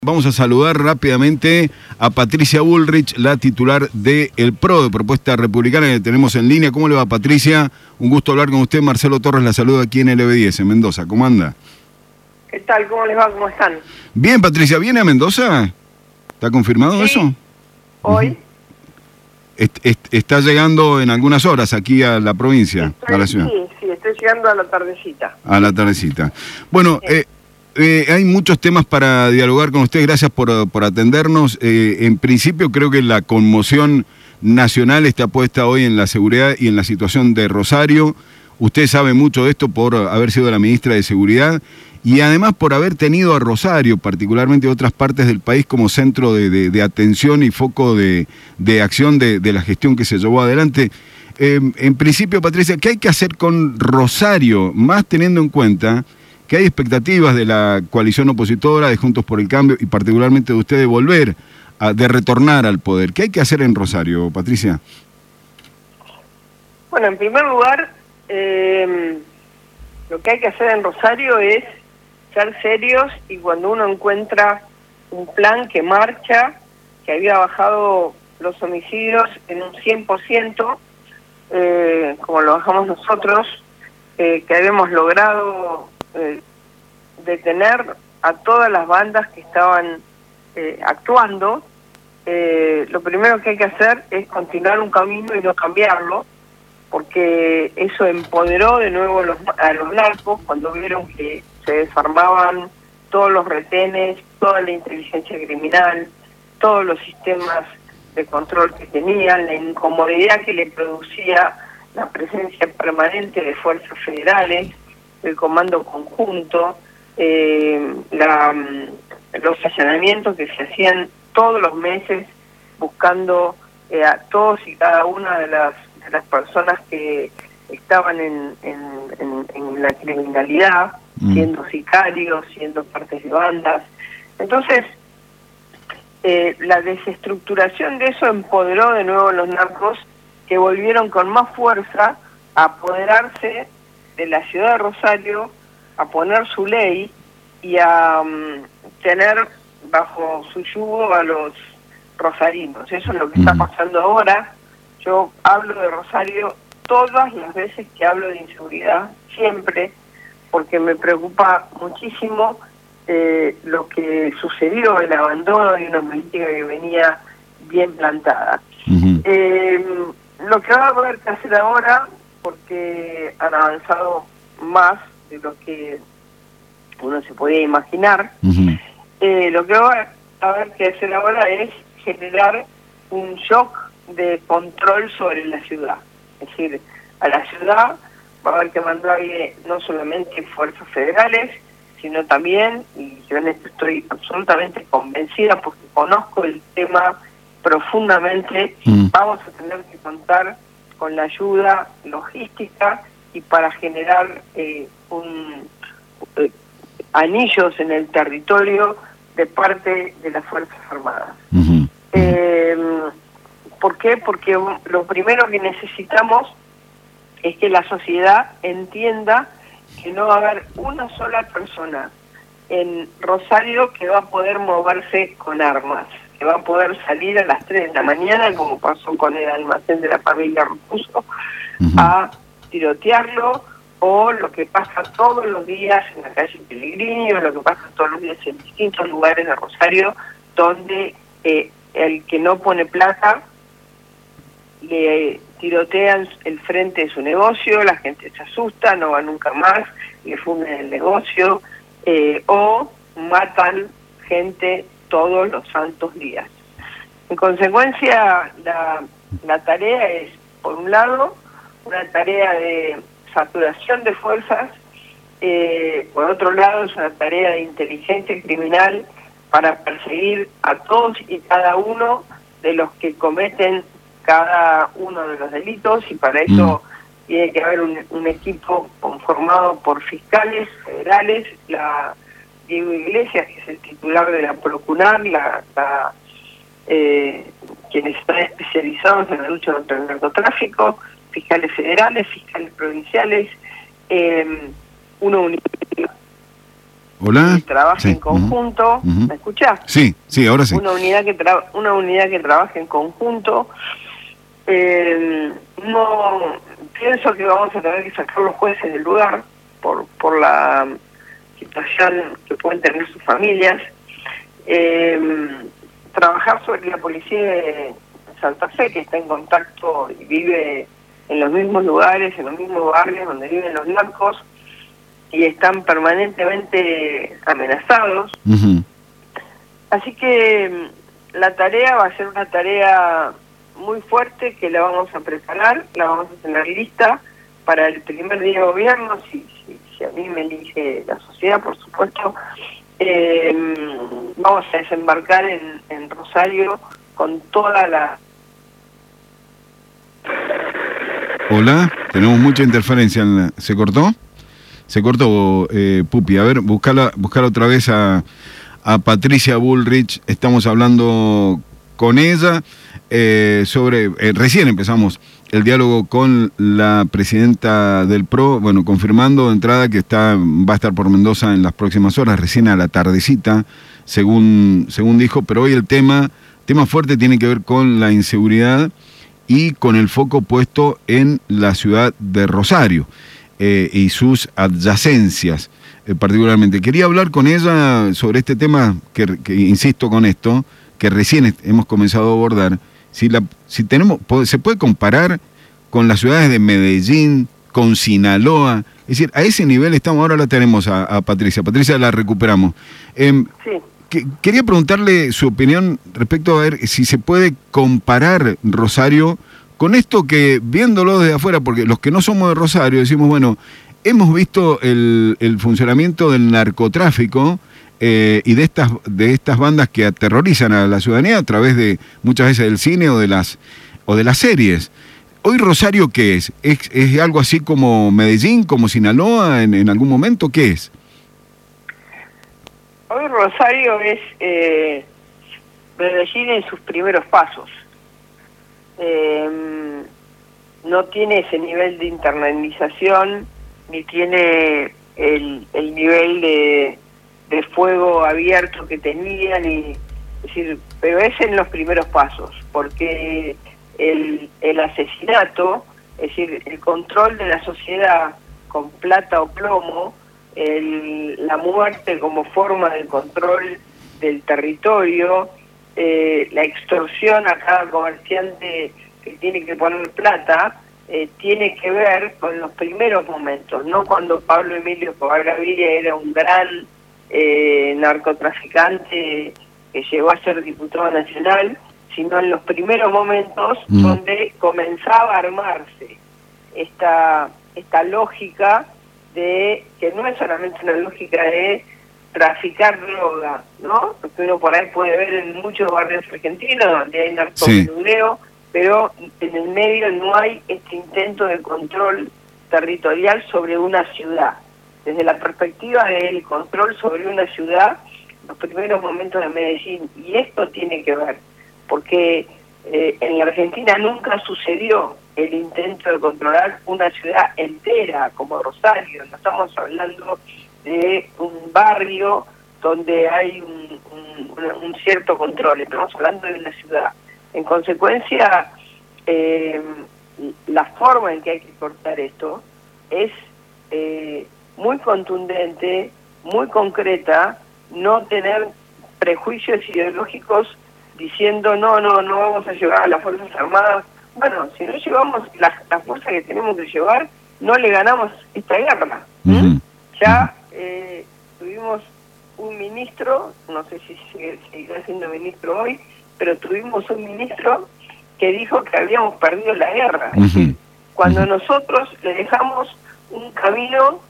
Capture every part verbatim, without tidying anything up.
Vamos a saludar rápidamente a Patricia Bullrich, la titular de El PRO, de Propuesta Republicana, que tenemos en línea. ¿Cómo le va, Patricia? Un gusto hablar con usted. Marcelo Torres la saluda aquí en L B diez, en Mendoza. ¿Cómo anda? ¿Qué tal? ¿Cómo les va? ¿Cómo están? Bien, Patricia. ¿Viene a Mendoza? ¿Está confirmado sí. eso? Hoy. Uh-huh. est, est, está llegando en algunas horas aquí a la provincia, estoy, a la ciudad. Sí, sí, estoy llegando a la tardecita. A la tardecita. Bueno, sí. eh, Eh, hay muchos temas para dialogar con usted, gracias por, por atendernos. Eh, en principio creo que la conmoción nacional está puesta hoy en la seguridad y en la situación de Rosario. Usted sabe mucho de esto por haber sido la ministra de Seguridad y además por haber tenido a Rosario, particularmente otras partes del país, como centro de, de, de atención y foco de, de acción de, de la gestión que se llevó adelante. Eh, en principio, Patricia, ¿qué hay que hacer con Rosario? Más teniendo en cuenta que hay expectativas de la coalición opositora, de Juntos por el Cambio, y particularmente de usted de volver, a, de retornar al poder. ¿Qué hay que hacer en Rosario, Patricia? Bueno, en primer lugar, eh, lo que hay que hacer en Rosario es ser serios y cuando uno encuentra un plan que marcha, que había bajado los homicidios en un cien por ciento, eh, como lo bajamos nosotros, eh, que habíamos logrado Eh, detener a todas las bandas que estaban eh, actuando, eh, lo primero que hay que hacer es continuar un camino y no cambiarlo, porque eso empoderó de nuevo los, a los narcos cuando vieron que se desarmaban todos los retenes, toda la inteligencia criminal, todos los sistemas de control que tenían, la incomodidad que le producía la presencia permanente de fuerzas federales, el comando conjunto, eh, la, los allanamientos que se hacían todos los meses buscando eh, a todos y cada una de las, de las personas que estaban en, en, en, en la criminalidad, mm. siendo sicarios, siendo partes de bandas. Entonces, eh, la desestructuración de eso empoderó de nuevo a los narcos, que volvieron con más fuerza a apoderarse de la ciudad de Rosario, a poner su ley y a um, tener bajo su yugo a los rosarinos. Eso es lo que está pasando ahora. Yo hablo de Rosario todas las veces que hablo de inseguridad, siempre, porque me preocupa muchísimo eh, lo que sucedió, el abandono de una política que venía bien plantada. Uh-huh. Eh, lo que va a haber que hacer ahora, porque han avanzado más de lo que uno se podía imaginar. Uh-huh. Eh, lo que va a haber que hacer ahora es generar un shock de control sobre la ciudad. Es decir, a la ciudad va a haber que mandarle no solamente fuerzas federales, sino también, y yo en esto estoy absolutamente convencida porque conozco el tema profundamente, uh-huh. vamos a tener que contar con la ayuda logística y para generar eh, un eh, anillos en el territorio de parte de las Fuerzas Armadas. Uh-huh. Eh, ¿Por qué? Porque lo primero que necesitamos es que la sociedad entienda que no va a haber una sola persona en Rosario que va a poder moverse con armas, que va a poder salir a las tres de la mañana, como pasó con el almacén de la familia Rocuso, uh-huh. a tirotearlo, o lo que pasa todos los días en la calle Pellegrini, o lo que pasa todos los días en distintos lugares de Rosario, donde eh, el que no pone plata le tirotean el frente de su negocio, la gente se asusta, no va nunca más, le funden el negocio, eh, o matan gente todos los santos días. En consecuencia, la, la tarea es, por un lado, una tarea de saturación de fuerzas, eh, por otro lado, es una tarea de inteligencia criminal para perseguir a todos y cada uno de los que cometen cada uno de los delitos, y para eso mm. tiene que haber un, un equipo conformado por fiscales federales, la Diego Iglesias, que es el titular de la Procunar, la, la, eh, quienes están especializados en la lucha contra el narcotráfico, fiscales federales, fiscales provinciales, eh, uno Hola. que trabaje Sí. en conjunto. Uh-huh. ¿Me escuchás? Sí, sí, ahora sí. Una unidad que tra una unidad que trabaje en conjunto. Eh, no pienso que vamos a tener que sacar los jueces del lugar por por la situación que pueden tener sus familias. Eh, trabajar sobre la policía de Santa Fe, que está en contacto y vive en los mismos lugares, en los mismos barrios donde viven los narcos y están permanentemente amenazados. Uh-huh. Así que la tarea va a ser una tarea muy fuerte que la vamos a preparar, la vamos a tener lista para el primer día de gobierno, si, si, si a mí me elige la sociedad, por supuesto. Eh, vamos a desembarcar en, en Rosario con toda la... Hola, tenemos mucha interferencia. En la... ¿Se cortó? Se cortó, eh, Pupi. A ver, buscala, buscala otra vez a, a Patricia Bullrich. Estamos hablando con ella eh, sobre... Eh, recién empezamos el diálogo con la presidenta del P R O, bueno, confirmando de entrada que está, va a estar por Mendoza en las próximas horas, recién a la tardecita, según, según dijo, pero hoy el tema, tema fuerte tiene que ver con la inseguridad y con el foco puesto en la ciudad de Rosario eh, y sus adyacencias eh, particularmente. Quería hablar con ella sobre este tema, que, que insisto con esto, que recién hemos comenzado a abordar. Si, la, si tenemos, se puede comparar con las ciudades de Medellín, con Sinaloa, es decir, a ese nivel estamos, ahora la tenemos a, a Patricia, Patricia la recuperamos. Eh, Sí. que, quería preguntarle su opinión respecto a ver si se puede comparar Rosario con esto que, viéndolo desde afuera, porque los que no somos de Rosario decimos, bueno, hemos visto el, el funcionamiento del narcotráfico, Eh, y de estas de estas bandas que aterrorizan a la ciudadanía a través de muchas veces del cine o de las o de las series. Hoy Rosario, ¿qué es? ¿Es, es algo así como Medellín, como Sinaloa en, en algún momento? ¿Qué es? Hoy Rosario es eh, Medellín en sus primeros pasos. Eh, no tiene ese nivel de internalización, ni tiene el, el nivel de de fuego abierto que tenían, y, es decir, pero es en los primeros pasos, porque el, el asesinato, es decir, el control de la sociedad con plata o plomo, el, la muerte como forma de control del territorio, eh, la extorsión a cada comerciante que tiene que poner plata, eh, tiene que ver con los primeros momentos, no cuando Pablo Emilio Escobar Gaviria era un gran Eh, narcotraficante que llegó a ser diputado nacional, sino en los primeros momentos mm. donde comenzaba a armarse esta esta lógica de que no es solamente una lógica de traficar droga, ¿no? Porque uno por ahí puede ver en muchos barrios argentinos donde hay narcomenudeo, sí. Pero en el medio no hay este intento de control territorial sobre una ciudad. Desde la perspectiva del control sobre una ciudad, los primeros momentos de Medellín, y esto tiene que ver, porque eh, en la Argentina nunca sucedió el intento de controlar una ciudad entera como Rosario. No estamos hablando de un barrio donde hay un, un, un cierto control, estamos hablando de una ciudad. En consecuencia, eh, la forma en que hay que cortar esto es eh, muy contundente, muy concreta, no tener prejuicios ideológicos diciendo no, no, no vamos a llevar a las Fuerzas Armadas. Bueno, si no llevamos la, la fuerza que tenemos que llevar, no le ganamos esta guerra. ¿Mm? Ya eh, tuvimos un ministro, no sé si sigue, seguirá siendo ministro hoy, pero tuvimos un ministro que dijo que habíamos perdido la guerra. Uh-huh. Es decir, cuando uh-huh. nosotros le dejamos un camino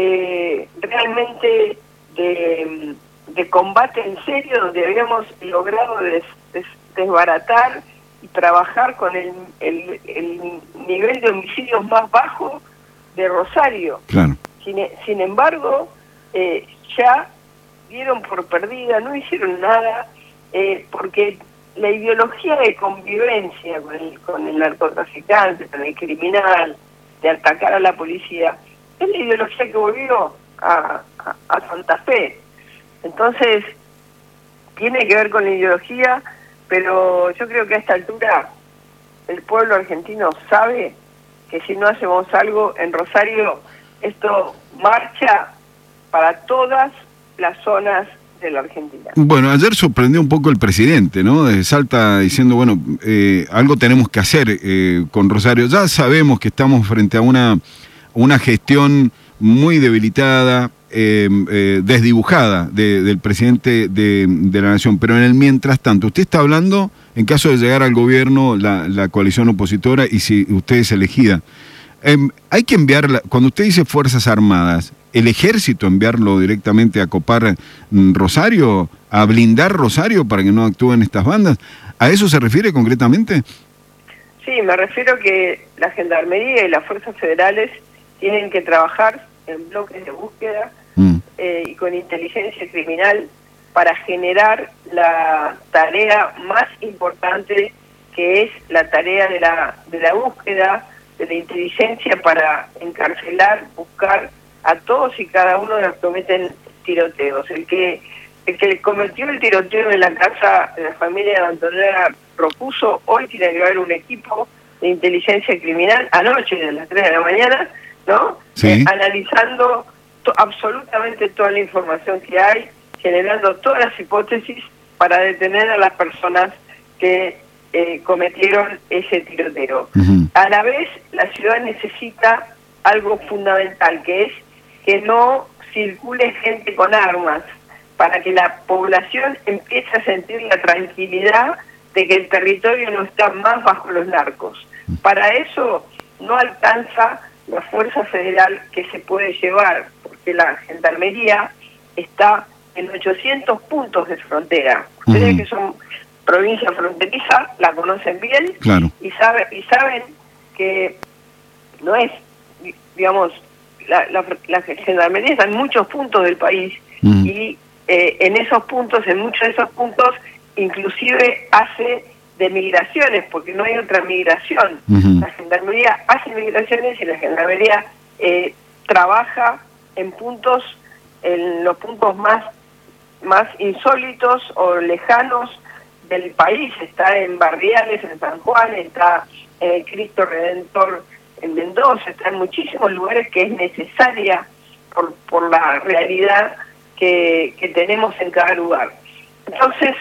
eh, realmente de, de combate en serio, donde habíamos logrado des, des, desbaratar y trabajar con el, el, el nivel de homicidios más bajo de Rosario. Claro. Sin, sin embargo, eh, ya dieron por perdida, no hicieron nada, eh, porque la ideología de convivencia con el, con el narcotraficante, con el criminal, de atacar a la policía, es la ideología que volvió a, a, a Santa Fe. Entonces, tiene que ver con la ideología, pero yo creo que a esta altura el pueblo argentino sabe que si no hacemos algo en Rosario, esto marcha para todas las zonas de la Argentina. Bueno, ayer sorprendió un poco el presidente, ¿no? De Salta diciendo, bueno, eh, algo tenemos que hacer eh, con Rosario. Ya sabemos que estamos frente a una, una gestión muy debilitada, eh, eh, desdibujada de, del presidente de, de la Nación, pero en el mientras tanto, usted está hablando, en caso de llegar al gobierno, la, la coalición opositora, y si usted es elegida, eh, hay que enviar, cuando usted dice Fuerzas Armadas, ¿el ejército enviarlo directamente a copar Rosario, a blindar Rosario para que no actúen estas bandas? ¿A eso se refiere concretamente? Sí, me refiero que la Gendarmería y las fuerzas federales tienen que trabajar en bloques de búsqueda mm. eh, y con inteligencia criminal para generar la tarea más importante, que es la tarea de la, de la búsqueda, de la inteligencia para encarcelar, buscar a todos y cada uno de los que cometen tiroteos. El que el que cometió el tiroteo en la casa de la familia de Antonella Rocuso, hoy tiene que haber un equipo de inteligencia criminal, anoche de las tres de la mañana, ¿no? Sí. Eh, analizando to- absolutamente toda la información que hay, generando todas las hipótesis para detener a las personas que eh, cometieron ese tiroteo. Uh-huh. A la vez, la ciudad necesita algo fundamental, que es que no circule gente con armas, para que la población empiece a sentir la tranquilidad de que el territorio no está más bajo los narcos. Para eso no alcanza la fuerza federal que se puede llevar, porque la Gendarmería está en ochocientos puntos de frontera. Ustedes uh-huh. que son provincia fronteriza, la conocen bien, claro. y, sabe, y saben que no es, digamos, la, la, la Gendarmería está en muchos puntos del país, uh-huh. y eh, en esos puntos, en muchos de esos puntos, inclusive hace de migraciones, porque no hay otra migración. Uh-huh. La Gendarmería hace migraciones y la Gendarmería eh, trabaja en puntos, en los puntos más, más insólitos o lejanos del país. Está en Barriales, en San Juan, está en el Cristo Redentor en Mendoza, está en muchísimos lugares que es necesaria por, por la realidad que, que tenemos en cada lugar. Entonces,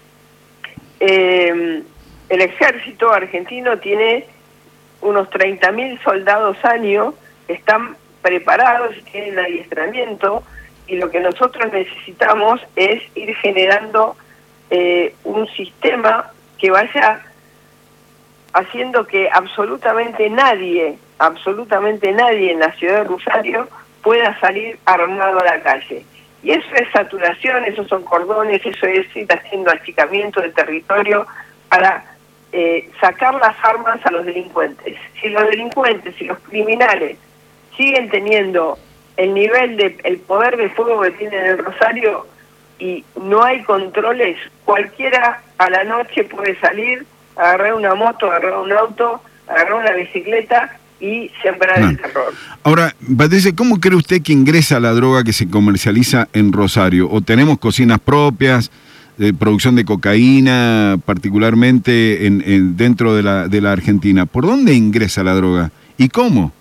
eh, el ejército argentino tiene unos treinta mil soldados año que están preparados y tienen adiestramiento, y lo que nosotros necesitamos es ir generando eh, un sistema que vaya haciendo que absolutamente nadie, absolutamente nadie en la ciudad de Rosario pueda salir armado a la calle. Y eso es saturación, esos son cordones, eso es ir haciendo achicamiento del territorio para eh, sacar las armas a los delincuentes. Si los delincuentes y los criminales siguen teniendo el nivel de el poder de fuego que tienen en el Rosario y no hay controles, cualquiera a la noche puede salir, agarrar una moto, agarrar un auto, agarrar una bicicleta y sembrar no. el terror. Ahora, Patricia, ¿cómo cree usted que ingresa la droga que se comercializa en Rosario? ¿O tenemos cocinas propias, de producción de cocaína, particularmente en, en dentro de la, de la Argentina? ¿Por dónde ingresa la droga? ¿Y cómo?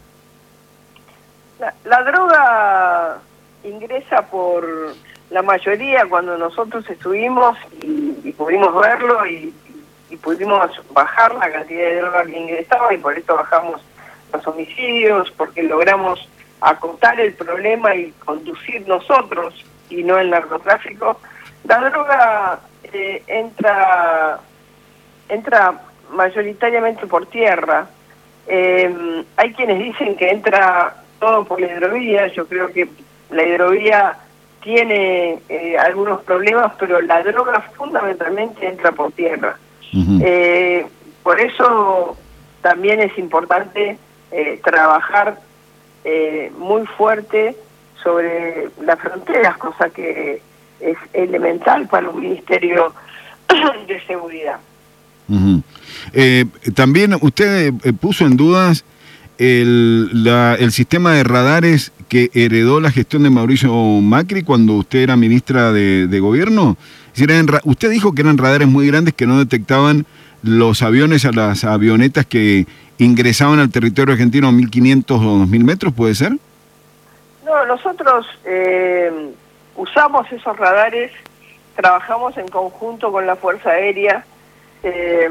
La, la droga ingresa por la mayoría cuando nosotros estuvimos y, y pudimos verlo y, y pudimos bajar la cantidad de droga que ingresaba, y por eso bajamos los homicidios, porque logramos acotar el problema y conducir nosotros y no el narcotráfico. La droga eh, entra entra mayoritariamente por tierra. Eh, hay quienes dicen que entra todo por la hidrovía. Yo creo que la hidrovía tiene eh, algunos problemas, pero la droga fundamentalmente entra por tierra. Uh-huh. Eh, por eso también es importante eh, trabajar eh, muy fuerte sobre las fronteras, cosa que es elemental para un Ministerio de Seguridad. Uh-huh. Eh, también usted eh, puso en dudas el, la, el sistema de radares que heredó la gestión de Mauricio Macri cuando usted era ministra de, de gobierno? Es decir, eran, usted dijo que eran radares muy grandes que no detectaban los aviones a las avionetas que ingresaban al territorio argentino a mil quinientos o dos mil metros, ¿puede ser? No, nosotros eh, usamos esos radares, trabajamos en conjunto con la Fuerza Aérea. Eh,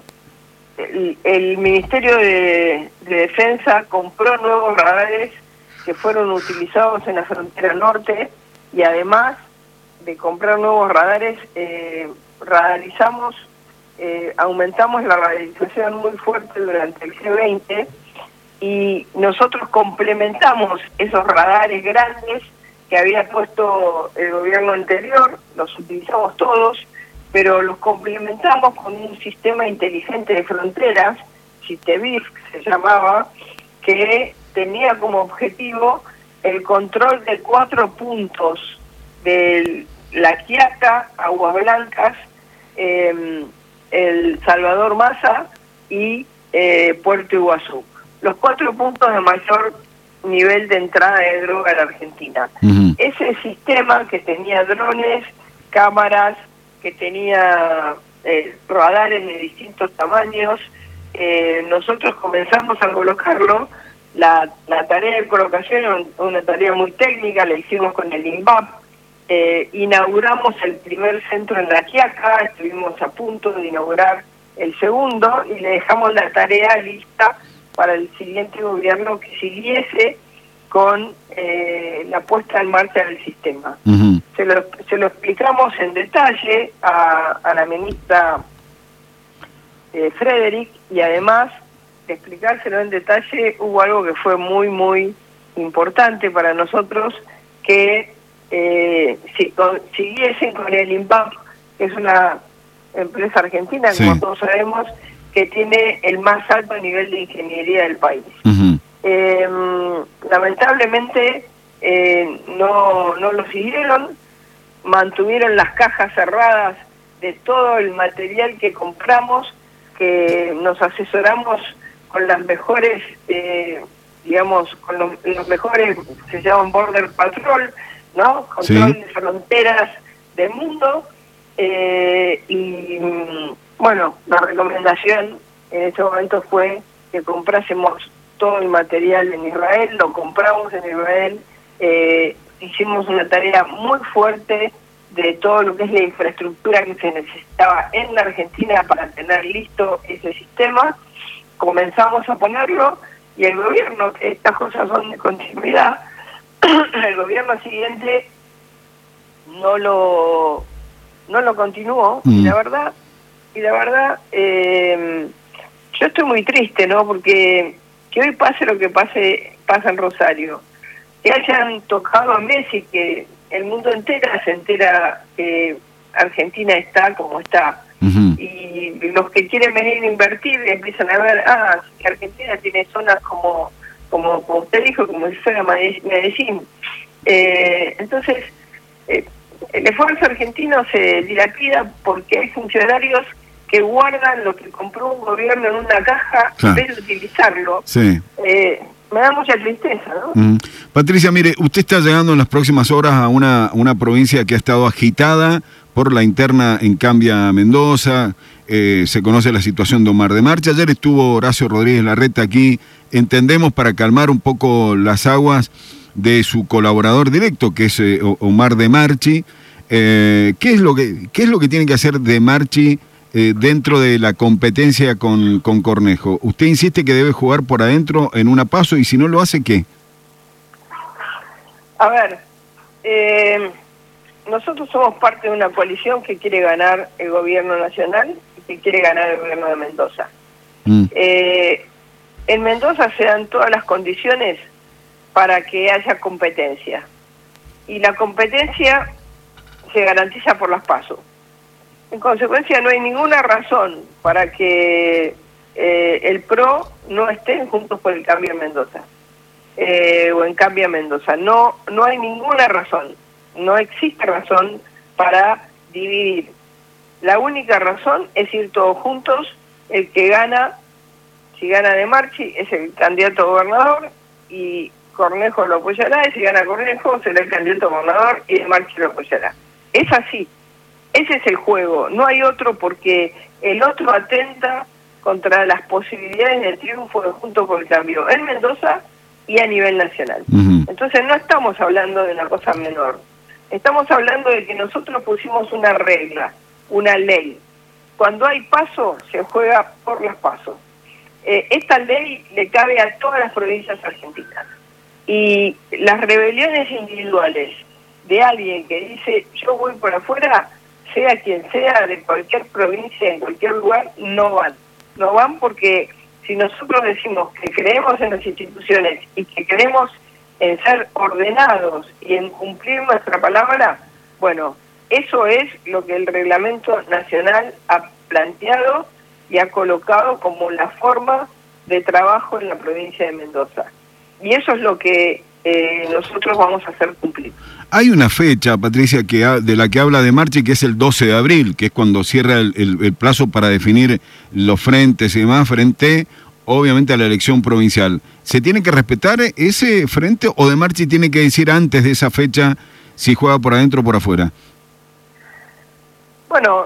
el, el Ministerio de, de Defensa compró nuevos radares que fueron utilizados en la frontera norte, y además de comprar nuevos radares, eh, radarizamos, eh, aumentamos la radarización muy fuerte durante el G veinte, y nosotros complementamos esos radares grandes que había puesto el gobierno anterior, los utilizamos todos, pero los complementamos con un sistema inteligente de fronteras, SITEBIF se llamaba, que tenía como objetivo el control de cuatro puntos de La Quiaca, Aguas Blancas, eh, El Salvador Massa y eh, Puerto Iguazú. Los cuatro puntos de mayor nivel de entrada de droga a la Argentina. Uh-huh. Ese sistema que tenía drones, cámaras, que tenía eh, radares de distintos tamaños, eh, nosotros comenzamos a colocarlo. La, la tarea de colocación es una tarea muy técnica, la hicimos con el INVAP. Eh, inauguramos el primer centro en La Quiaca, estuvimos a punto de inaugurar el segundo y le dejamos la tarea lista para el siguiente gobierno que siguiese con eh, la puesta en marcha del sistema. Uh-huh. Se lo, se lo explicamos en detalle a, a la ministra eh, Frederick, y además de explicárselo en detalle, hubo algo que fue muy, muy importante para nosotros, que eh, si, con, siguiesen con el INVAP, que es una empresa argentina, sí, como todos sabemos, que tiene el más alto nivel de ingeniería del país. Uh-huh. Eh, lamentablemente eh, no, no lo siguieron, mantuvieron las cajas cerradas de todo el material que compramos, que nos asesoramos con las mejores, eh, digamos, con los, los mejores, se llaman Border Patrol, ¿no? Control sí. de fronteras del mundo, eh, y bueno, la recomendación en ese momento fue que comprásemos todo el material en Israel, lo compramos en Israel, eh, hicimos una tarea muy fuerte de todo lo que es la infraestructura que se necesitaba en la Argentina para tener listo ese sistema, comenzamos a ponerlo, y el gobierno, que estas cosas son de continuidad, el gobierno siguiente no lo no lo continuó, mm. y la verdad, y la verdad, eh, yo estoy muy triste, ¿no? Porque que hoy pase lo que pase, pasa en Rosario, que hayan tocado a Messi, que el mundo entero se entera que Argentina está como está, uh-huh. y los que quieren venir a invertir empiezan a ver, ah, que Argentina tiene zonas como, como, como usted dijo, como si fuera Medellín. Eh, entonces, eh, el esfuerzo argentino se dilapida porque hay funcionarios que guardan lo que compró un gobierno en una caja, claro, en vez de utilizarlo. Sí. Eh, me da mucha tristeza, ¿no? Mm. Patricia, mire, usted está llegando en las próximas horas a una, una provincia que ha estado agitada por la interna en Cambia Mendoza, eh, se conoce la situación de Omar de Marchi. Ayer estuvo Horacio Rodríguez Larreta aquí, entendemos, para calmar un poco las aguas de su colaborador directo, que es eh, Omar de Marchi. Eh, ¿qué es lo que, qué es lo que tiene que hacer de Marchi eh, dentro de la competencia con, con Cornejo? Usted insiste que debe jugar por adentro en una PASO, y si no lo hace, ¿qué? A ver, eh, nosotros somos parte de una coalición que quiere ganar el gobierno nacional y que quiere ganar el gobierno de Mendoza. Mm. Eh, en Mendoza se dan todas las condiciones para que haya competencia, y la competencia se garantiza por las PASO. En consecuencia, no hay ninguna razón para que eh, el P R O no estén juntos por el Cambio en Mendoza, eh, o en Cambia Mendoza. No, no hay ninguna razón, no existe razón para dividir. La única razón es ir todos juntos. El que gana, si gana de Marchi, es el candidato a gobernador, y Cornejo lo apoyará, y si gana Cornejo será el candidato a gobernador y de Marchi lo apoyará. Es así, ese es el juego, no hay otro, porque el otro atenta contra las posibilidades de triunfo de Juntos por el Cambio en Mendoza y a nivel nacional. Uh-huh. Entonces no estamos hablando de una cosa menor, estamos hablando de que nosotros pusimos una regla, una ley. Cuando hay paso, se juega por los pasos. Eh, esta ley le cabe a todas las provincias argentinas. Y las rebeliones individuales de alguien que dice yo voy por afuera, sea quien sea, de cualquier provincia, en cualquier lugar, no van. No van porque si nosotros decimos que creemos en las instituciones y que creemos en ser ordenados y en cumplir nuestra palabra, bueno, eso es lo que el Reglamento Nacional ha planteado y ha colocado como la forma de trabajo en la provincia de Mendoza. Y eso es lo que eh, nosotros vamos a hacer cumplir. Hay una fecha, Patricia, que ha, de la que habla de Marchi, que es el doce de abril, que es cuando cierra el, el, el plazo para definir los frentes y demás, frente, obviamente, a la elección provincial. ¿Se tiene que respetar ese frente o de Marchi tiene que decir antes de esa fecha si juega por adentro o por afuera? Bueno,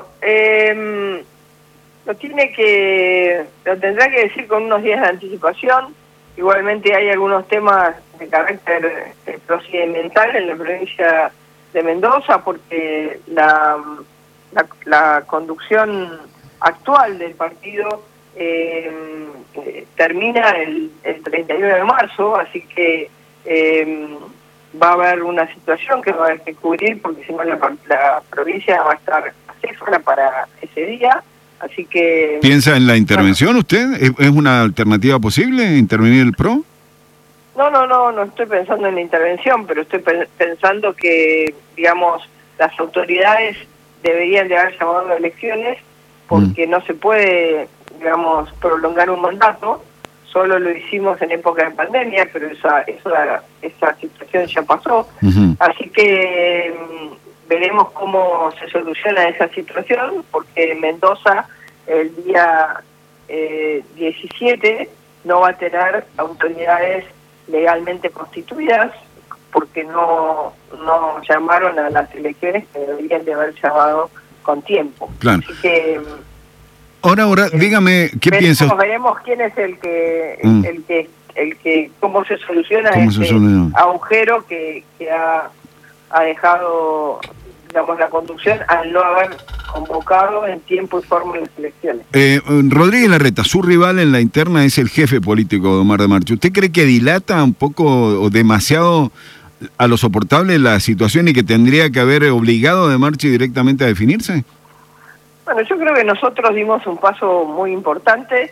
eh, lo tiene que, lo tendrá que decir con unos días de anticipación. Igualmente hay algunos temas de carácter eh, procedimental en la provincia de Mendoza, porque la, la, la conducción actual del partido eh, eh, termina el, el treinta y uno de marzo, así que eh, va a haber una situación que va a haber que cubrir, porque si no la, la provincia va a estar asesora para ese día. Así que... ¿Piensa en la intervención bueno, usted? ¿Es, ¿Es una alternativa posible intervenir el P R O? No, no, no, no estoy pensando en la intervención, pero estoy pe pensando que, digamos, las autoridades deberían de haber llamado a elecciones, porque mm. no se puede, digamos, prolongar un mandato. Solo lo hicimos en época de pandemia, pero esa, esa, esa situación ya pasó. Uh-huh. Así que... veremos cómo se soluciona esa situación, porque Mendoza el día eh, diecisiete no va a tener autoridades legalmente constituidas, porque no, no llamaron a las elecciones que deberían de haber llamado con tiempo. Claro. Así que... Ahora, ahora, eh, dígame, ¿qué veremos, piensa? Veremos quién es el que... Mm. el que el que cómo se soluciona ¿Cómo este se soluciona? agujero que, que ha, ha dejado, digamos, la conducción al no haber convocado en tiempo y forma las elecciones. Eh, Rodríguez Larreta, su rival en la interna es el jefe político de Omar de Marchi. ¿Usted cree que dilata un poco o demasiado a lo soportable la situación y que tendría que haber obligado a de Marchi directamente a definirse? Bueno, yo creo que nosotros dimos un paso muy importante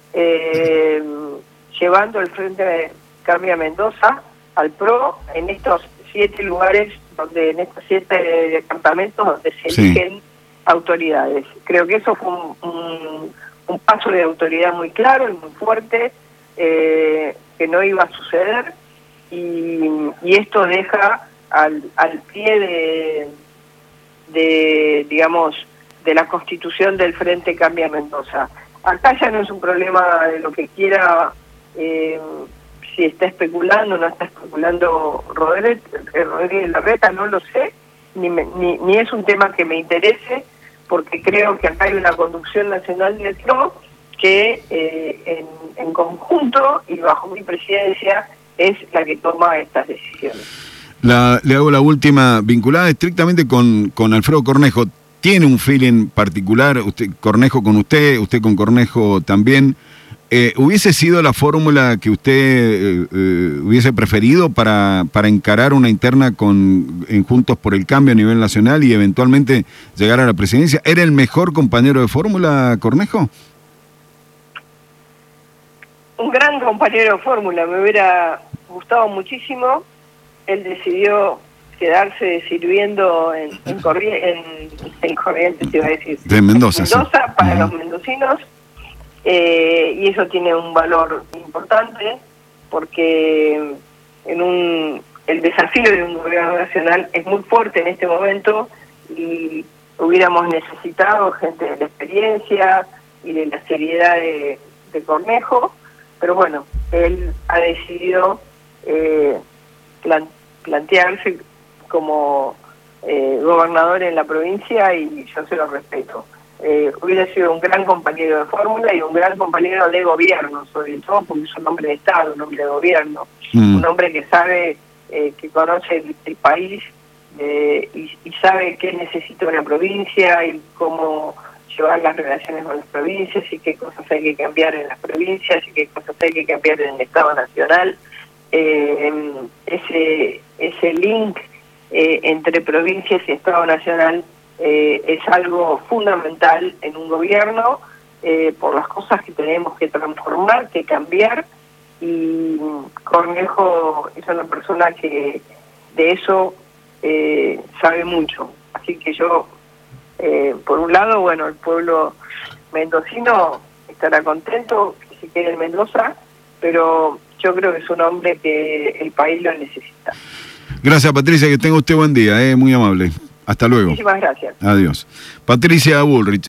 eh, llevando el Frente de Cambio a Mendoza al P R O en estos siete lugares, donde en estos siete departamentos donde se sí. eligen autoridades. Creo que eso fue un, un, un paso de autoridad muy claro y muy fuerte, eh, que no iba a suceder, y, y esto deja al, al pie de, de, digamos, de la constitución del Frente Cambia Mendoza. Acá ya no es un problema de lo que quiera, eh, si está especulando o no está especulando Rodríguez, Rodríguez Larreta, no lo sé, ni, me, ni, ni es un tema que me interese, porque creo que acá hay una conducción nacional del P R O que eh, en, en conjunto y bajo mi presidencia es la que toma estas decisiones. La, le hago la última, vinculada estrictamente con, con Alfredo Cornejo. ¿Tiene un feeling particular, usted Cornejo con usted, usted con Cornejo también? Eh, ¿Hubiese sido la fórmula que usted eh, eh, hubiese preferido para, para encarar una interna con en Juntos por el Cambio a nivel nacional y eventualmente llegar a la presidencia? ¿Era el mejor compañero de fórmula, Cornejo? Un gran compañero de fórmula, me hubiera gustado muchísimo. Él decidió quedarse sirviendo en, en, Corrientes, en, en Corrientes, te iba a decir. De Mendoza, Mendoza sí. Para uh-huh. los mendocinos. Eh, y eso tiene un valor importante, porque en un el desafío de un gobierno nacional es muy fuerte en este momento y hubiéramos necesitado gente de la experiencia y de la seriedad de, de Cornejo, pero bueno, él ha decidido eh, plan, plantearse como eh, gobernador en la provincia y yo se lo respeto. Eh, hubiera sido un gran compañero de fórmula y un gran compañero de gobierno, sobre todo porque es un hombre de Estado, un hombre de gobierno, mm. un hombre que sabe, eh, que conoce el, el país eh, y, y sabe qué necesita una provincia y cómo llevar las relaciones con las provincias y qué cosas hay que cambiar en las provincias y qué cosas hay que cambiar en el Estado Nacional. Eh, ese, ese link eh, entre provincias y Estado Nacional Eh, es algo fundamental en un gobierno eh, por las cosas que tenemos que transformar, que cambiar, y Cornejo es una persona que de eso eh, sabe mucho. Así que yo, eh, por un lado, bueno, el pueblo mendocino estará contento que se quede en Mendoza, pero yo creo que es un hombre que el país lo necesita. Gracias, Patricia, que tenga usted buen día, eh, muy amable. Hasta luego. Muchísimas gracias. Adiós. Patricia Bullrich.